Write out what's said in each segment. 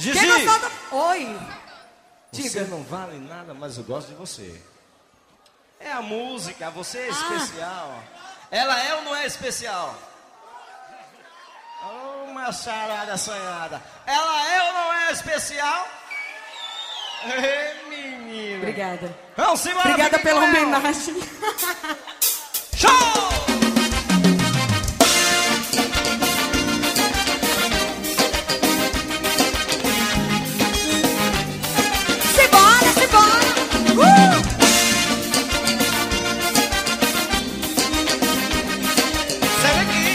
Gigi! Quem gostou do... Oi. Diga. Você não vale nada, mas eu gosto de você. É a música, você é especial. Ela é ou não é especial? Oh, uma charada sonhada. Ela é ou não é especial? Ei, menina. Obrigada. Vamos embora. Obrigada pela homenagem. Show! Simbora, simbora. Segue aqui.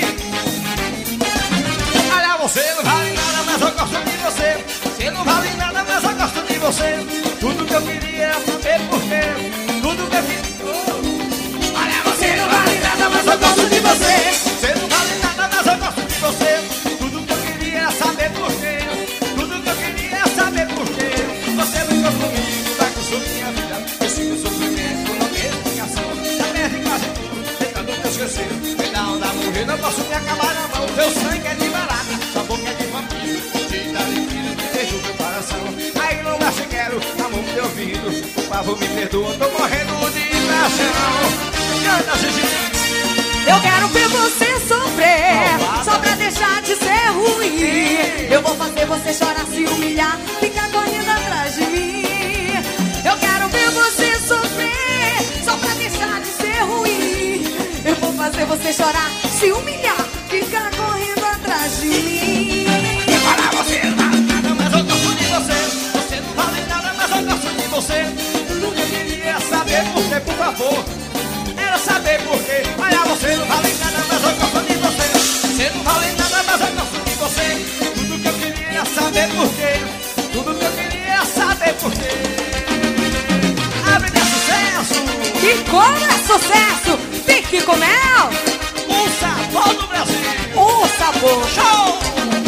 Olha, você não vale nada, mas eu gosto de você. Você não vale nada, mas eu gosto de você. Tudo que eu queria era saber por quê. Tudo que eu queria... Olha, você não vale nada, mas eu gosto de você. Você não vale nada, mas eu gosto de você. Tudo que eu queria era saber por quê. Tudo que eu queria era saber por quê. Você brincou comigo, bagunçou minha vida. Esse meu sofrimento não tem explicação. Já perde quase tudo, tentando te esquecer. Vem da onda morrer, não posso me acabar na mão. Teu sangue é de barata, sua boca é de vampiro. Te dá liquido, me deixa o meu coração. Aí não acho que quero, amor me ouvindo. Por favor, me perdoa, tô morrendo de paixão. Canta, Gigi. Eu quero ver você sofrer, só pra deixar de ser ruim. Eu vou fazer você chorar, se humilhar, ficar correndo atrás de mim. Eu quero ver você sofrer, só pra deixar de ser ruim. Eu vou fazer você chorar, se humilhar, ficar correndo atrás de mim. Para você não vale nada, mas eu gosto de você. Você não vale nada, mas eu gosto de você. Tudo que eu queria é saber por quê, por favor. Era saber por quê. Olha, você não vale nada, mas eu gosto de você. Você não vale nada, mas eu gosto de você. Tudo que eu queria é saber por quê. Tudo que eu queria é saber por quê. Abre de sucesso. E como é sucesso? Fique com mel. O sabor do Brasil. O sabor. Show!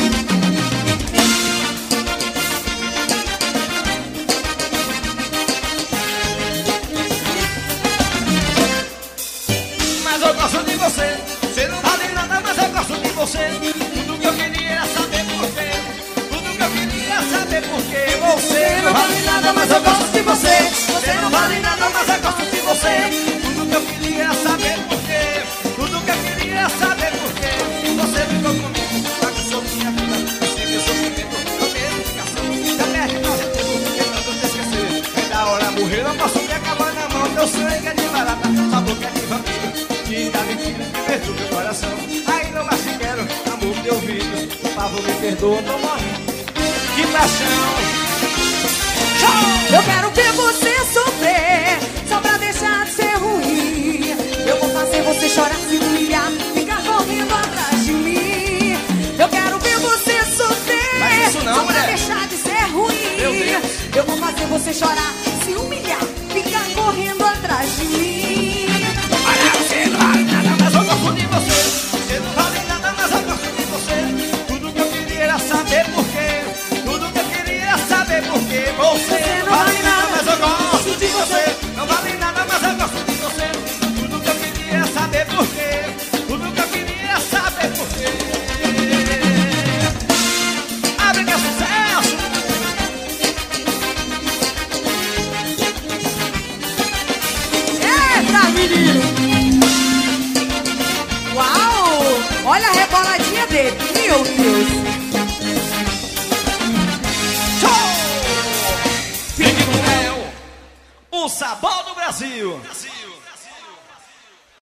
Mas eu gosto de você. Você não vale nada, mas eu gosto de você. Tudo que eu queria era saber por quê. Tudo que eu queria era saber por quê. Você não vale nada, mas eu gosto de você. Você não vale nada, mas eu gosto de você. Tudo que eu queria era saber por quê. Tudo que eu queria era saber por quê. Você ficou comigo, bagunçou minha vida. Esse meu sofrimento não tem explicação. Já perde quase tempo, tentando te esquecer. É da hora morrer, não posso me acabar na mão. Teu sangue é de barata, sua boca é de vampiro. Que dá mentira, que perdoa meu coração. Aí não mais te quero, amor de ouvidos. Por favor, me perdoa, tô morrendo de paixão. Show! Eu quero ver você sofrer, só pra deixar de ser ruim. Eu vou fazer você chorar, se humilhar, ficar correndo atrás de mim. Eu quero ver você sofrer, Faz isso não, só mulher. pra deixar de ser ruim. Meu Deus. Eu vou fazer você chorar, se humilhar, ficar correndo atrás de mim. Olha, você não vale nada, mas eu gosto de você. Você não vale nada, mas eu gosto de você. Tudo que eu queria era saber por quê. Tudo que eu queria era saber por quê. Você não vale nada, mas eu gosto de você. Não vale nada, mas eu gosto de você. Tudo que eu queria era saber por quê. Tudo que eu queria era saber por quê. Abre que é sucesso. Eita, menino! Uau! Olha a reboladinha dele, meu Deus! Show! Fique com mel, o sabor do Brasil.